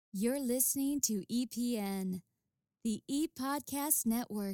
You're listening to EPN, the ePodcast Network.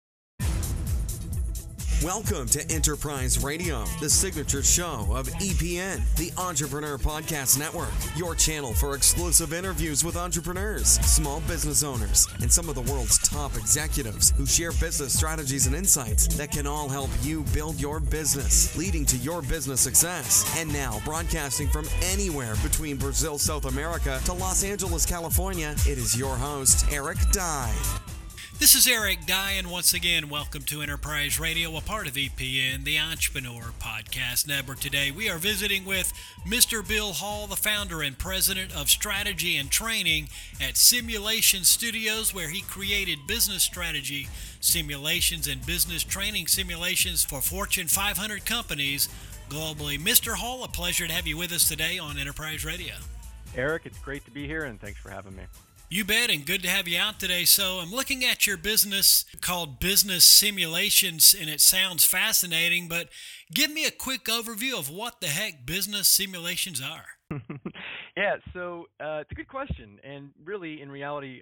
Welcome to Enterprise Radio, the signature show of EPN, the Entrepreneur Podcast Network, your channel for exclusive interviews with entrepreneurs, small business owners, and some of the world's top executives who share business strategies and insights that can all help you build your business, leading to your business success. And now, broadcasting from anywhere between Brazil, South America to Los Angeles, California, it is your host, Eric Dye. This is Eric Dye, and once again, welcome to Enterprise Radio, a part of EPN, the Entrepreneur Podcast Network. Today, we are visiting with Mr. Bill Hall, the founder and president of strategy and training at Simulation Studios, where he created business strategy simulations and business training simulations for Fortune 500 companies globally. Mr. Hall, a pleasure to have you with us today on Enterprise Radio. Eric, it's great to be here, and thanks for having me. You bet, and good to have you out today. So I'm looking at your business called Business Simulations, and it sounds fascinating, but give me a quick overview of what the heck business simulations are. Yeah, so it's a good question, and really, in reality,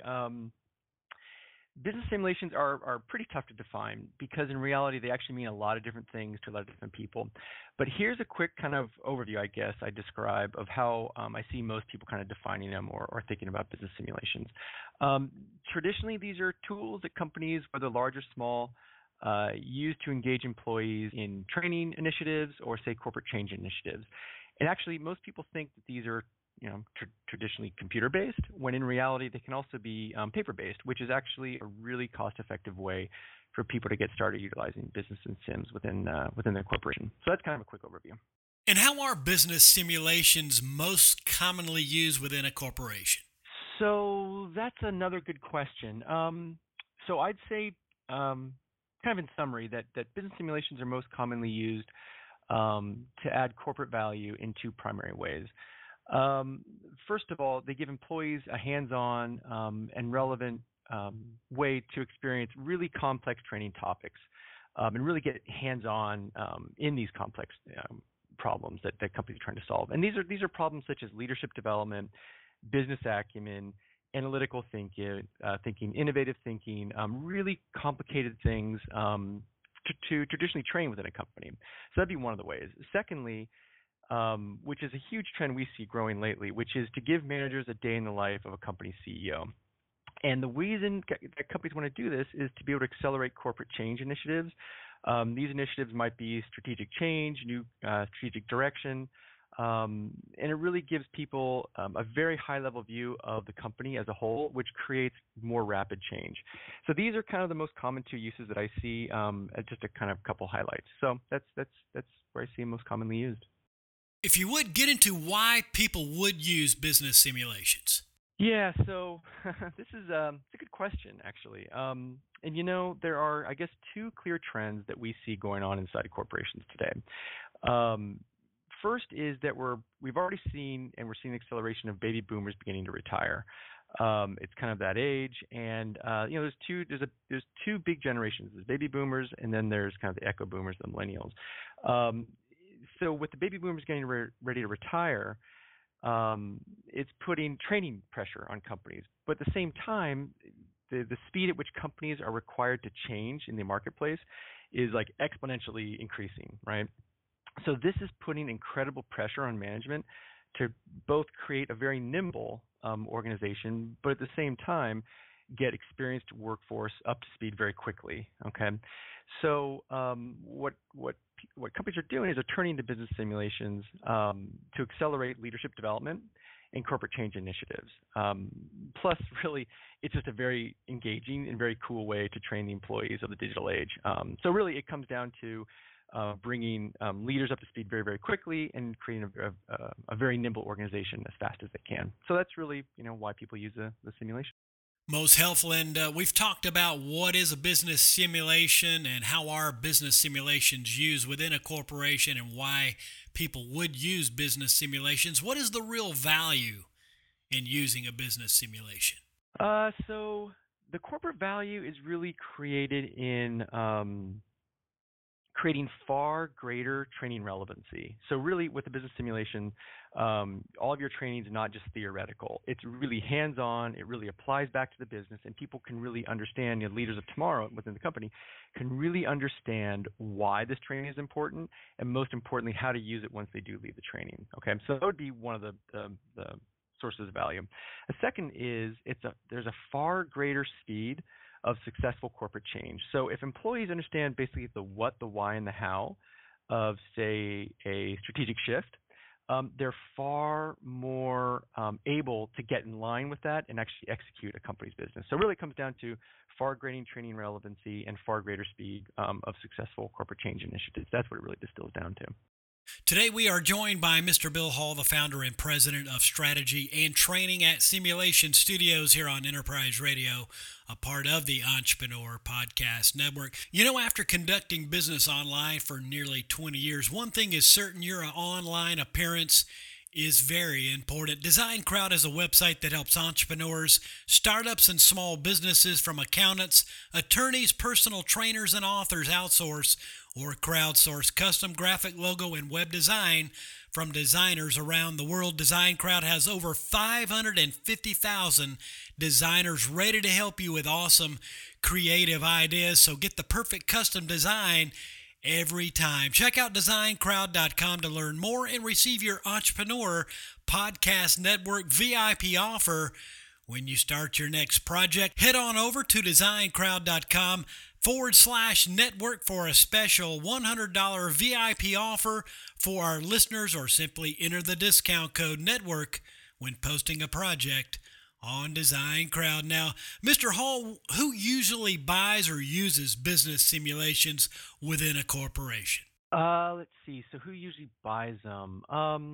business simulations are pretty tough to define because in reality they actually mean a lot of different things to a lot of different people. But here's a quick kind of overview, I guess, I describe of how I see most people kind of defining them or thinking about business simulations. Traditionally, these are tools that companies, whether large or small, use to engage employees in training initiatives or, say, corporate change initiatives. And actually, most people think that these are traditionally computer-based, when in reality they can also be paper-based, which is actually a really cost-effective way for people to get started utilizing business and sims within their corporation. So that's kind of a quick overview. And how are business simulations most commonly used within a corporation? So that's another good question. So I'd say, kind of in summary, that business simulations are most commonly used to add corporate value in two primary ways. First of all, they give employees a hands-on and relevant way to experience really complex training topics and really get hands-on in these complex problems that companies are trying to solve. And these are problems such as leadership development, business acumen, analytical thinking, innovative thinking, really complicated things to traditionally train within a company. So that'd be one of the ways. Secondly, which is a huge trend we see growing lately, which is to give managers a day in the life of a company's CEO. And the reason that companies want to do this is to be able to accelerate corporate change initiatives. These initiatives might be strategic change, new strategic direction, and it really gives people a very high-level view of the company as a whole, which creates more rapid change. So these are kind of the most common two uses that I see, just a kind of couple highlights. So that's where I see them most commonly used. If you would, get into why people would use business simulations. Yeah, so this is it's a good question, actually. And there are, I guess, two clear trends that we see going on inside corporations today. First is that we've already seen, and we're seeing acceleration of baby boomers beginning to retire. It's kind of that age, and there's two big generations. There's baby boomers, and then there's kind of the echo boomers, the millennials. So with the baby boomers getting ready to retire, it's putting training pressure on companies. But at the same time, the speed at which companies are required to change in the marketplace is like exponentially increasing, right? So this is putting incredible pressure on management to both create a very nimble organization, but at the same time, get experienced workforce up to speed very quickly. Okay, so what companies are doing is they're turning to business simulations to accelerate leadership development and corporate change initiatives. Plus, really, it's just a very engaging and very cool way to train the employees of the digital age. So really, it comes down to bringing leaders up to speed very, very quickly and creating a very nimble organization as fast as they can. So that's really why people use the simulation. Most helpful, and we've talked about what is a business simulation and how are business simulations used within a corporation and why people would use business simulations. What is the real value in using a business simulation? So the corporate value is really created in creating far greater training relevancy. So really with the business simulation, all of your training is not just theoretical. It's really hands-on. It really applies back to the business, and people can really understand, leaders of tomorrow within the company can really understand why this training is important, and most importantly, how to use it once they do leave the training. Okay, so that would be one of the sources of value. A second is there's a far greater speed of successful corporate change. So if employees understand basically the what, the why, and the how of, say, a strategic shift, they're far more able to get in line with that and actually execute a company's business. So it really comes down to far greater training relevancy and far greater speed of successful corporate change initiatives. That's what it really distills down to. Today we are joined by Mr. Bill Hall, the founder and president of strategy and training at Simulation Studios here on Enterprise Radio, a part of the Entrepreneur Podcast Network. After conducting business online for nearly 20 years, one thing is certain: your online appearance is very important. Design Crowd is a website that helps entrepreneurs, startups, and small businesses from accountants, attorneys, personal trainers, and authors outsource or crowdsource custom graphic, logo, and web design from designers around the world. Design Crowd has over 550,000 designers ready to help you with awesome creative ideas. So get the perfect custom design every time. Check out designcrowd.com to learn more and receive your Entrepreneur Podcast Network VIP offer when you start your next project. Head on over to designcrowd.com/network for a special $100 VIP offer for our listeners, or simply enter the discount code NETWORK when posting a project on Design Crowd. Now, Mr. Hall, who usually buys or uses business simulations within a corporation? Let's see. So who usually buys them?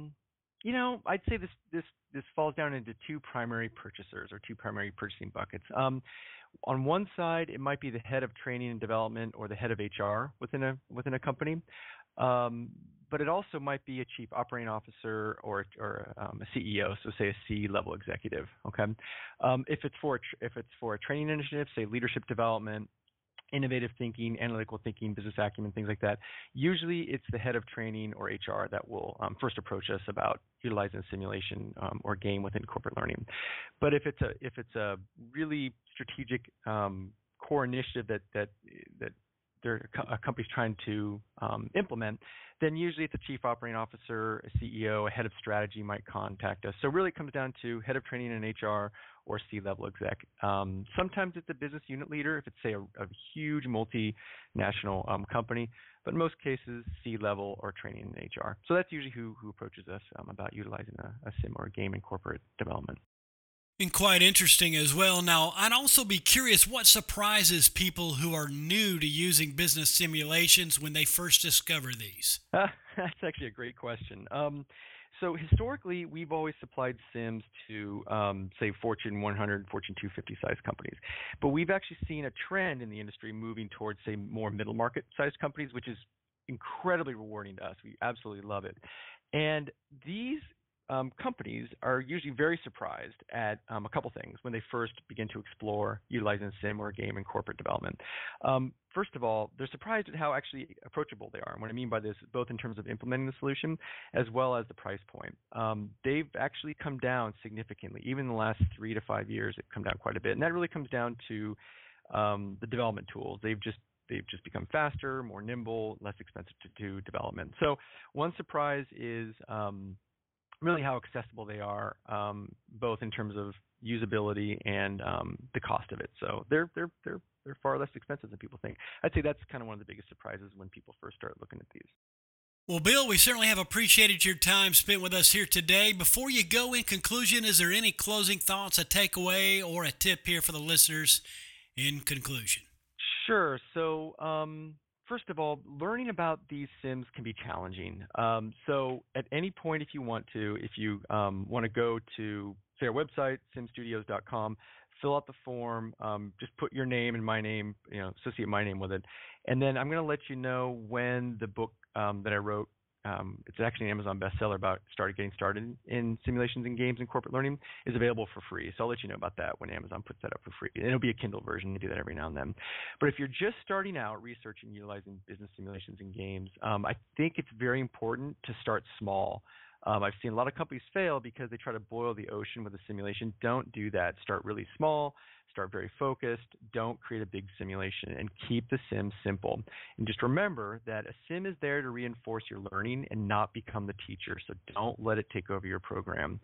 I'd say this falls down into two primary purchasers, or two primary purchasing buckets. On one side, it might be the head of training and development or the head of HR within a company. But it also might be a chief operating officer or a CEO, so say a C-level executive. Okay, if it's for a training initiative, say leadership development, innovative thinking, analytical thinking, business acumen, things like that. Usually, it's the head of training or HR that will first approach us about utilizing simulation or game within corporate learning. But if it's a really strategic core initiative that a company's trying to implement, then usually it's a chief operating officer, a CEO, a head of strategy might contact us. So really it comes down to head of training and HR or C-level exec. Sometimes it's a business unit leader if it's, say, a huge multinational company, but in most cases, C-level or training and HR. So that's usually who approaches us about utilizing a sim or a game in corporate development. And quite interesting as well. Now, I'd also be curious what surprises people who are new to using business simulations when they first discover these. That's actually a great question. So historically, we've always supplied sims to, say, Fortune 100, Fortune 250 size companies. But we've actually seen a trend in the industry moving towards, say, more middle market sized companies, which is incredibly rewarding to us. We absolutely love it. And these companies are usually very surprised at a couple things when they first begin to explore utilizing a sim or a game in corporate development. First of all, they're surprised at how actually approachable they are. And what I mean by this is both in terms of implementing the solution as well as the price point. They've actually come down significantly. Even in the last 3 to 5 years, they've come down quite a bit. And that really comes down to the development tools. They've just become faster, more nimble, less expensive to do development. So one surprise is really how accessible they are, both in terms of usability and the cost of it. So they're far less expensive than people think. I'd say that's kind of one of the biggest surprises when people first start looking at these. Well, Bill, we certainly have appreciated your time spent with us here today. Before you go, in conclusion, is there any closing thoughts, a takeaway, or a tip here for the listeners in conclusion? Sure. So first of all, learning about these sims can be challenging. So at any point, if you want to go to, say, our website, simstudios.com, fill out the form, just put your name and my name, associate my name with it. And then I'm going to let you know when the book that I wrote it's actually an Amazon bestseller about getting started in simulations and games and corporate learning, is available for free. So I'll let you know about that when Amazon puts that up for free. And it'll be a Kindle version. You do that every now and then. But if you're just starting out researching utilizing business simulations and games, I think it's very important to start small. I've seen a lot of companies fail because they try to boil the ocean with a simulation. Don't do that. Start really small. Start very focused. Don't create a big simulation, and keep the sim simple. And just remember that a sim is there to reinforce your learning and not become the teacher. So don't let it take over your program.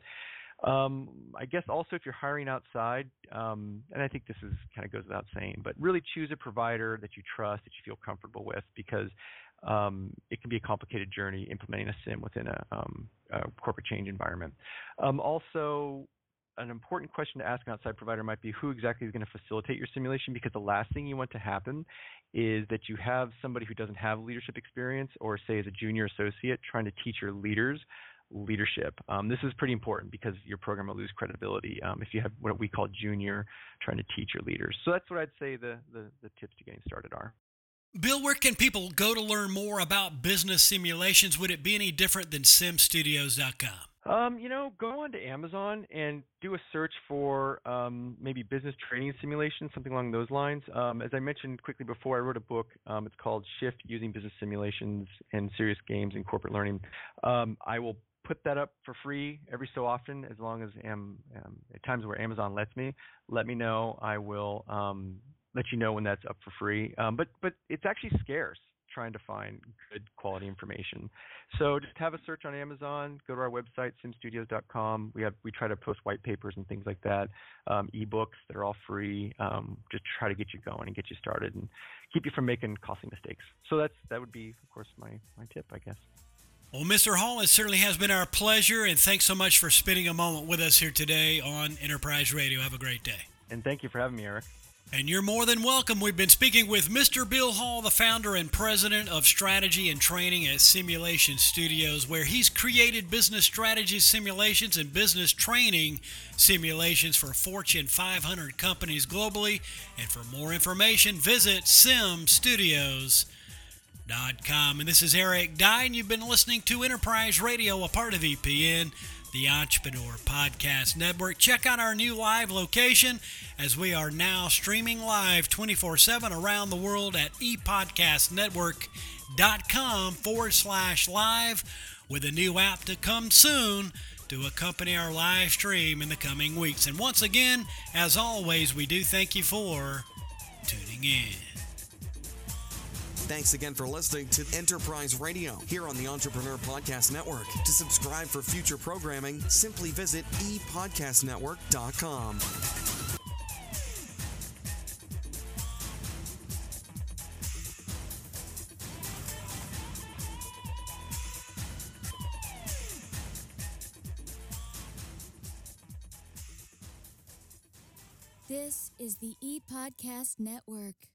I guess also if you're hiring outside, and I think this kind of goes without saying, but really choose a provider that you trust, that you feel comfortable with, because it can be a complicated journey implementing a sim within a corporate change environment. Also, an important question to ask an outside provider might be who exactly is going to facilitate your simulation, because the last thing you want to happen is that you have somebody who doesn't have leadership experience, or say as a junior associate trying to teach your leaders leadership. This is pretty important because your program will lose credibility if you have what we call junior trying to teach your leaders. So that's what I'd say the tips to getting started are. Bill, where can people go to learn more about business simulations? Would it be any different than simstudios.com? Go on to Amazon and do a search for maybe business training simulations, something along those lines. As I mentioned quickly before, I wrote a book. It's called Shift: Using Business Simulations in Serious Games and Corporate Learning. I will put that up for free every so often, as long as at times where Amazon lets me. Let me know. I will let you know when that's up for free. But it's actually scarce trying to find good quality information. So just have a search on Amazon, go to our website, simstudios.com. We try to post white papers and things like that, ebooks that are all free, just try to get you going and get you started and keep you from making costly mistakes. So that would be, of course, my tip, I guess. Well, Mr. Hall, it certainly has been our pleasure, and thanks so much for spending a moment with us here today on Enterprise Radio. Have a great day. And thank you for having me, Eric. And you're more than welcome. We've been speaking with Mr. Bill Hall, the founder and president of strategy and training at Simulation Studios, where he's created business strategy simulations and business training simulations for Fortune 500 companies globally. And for more information, visit simstudios.com. And this is Eric Dye, and you've been listening to Enterprise Radio, a part of EPN, the Entrepreneur Podcast Network. Check out our new live location, as we are now streaming live 24/7 around the world at epodcastnetwork.com/live, with a new app to come soon to accompany our live stream in the coming weeks. And once again, as always, we do thank you for tuning in. Thanks again for listening to Enterprise Radio here on the Entrepreneur Podcast Network. To subscribe for future programming, simply visit epodcastnetwork.com. This is the ePodcast Network.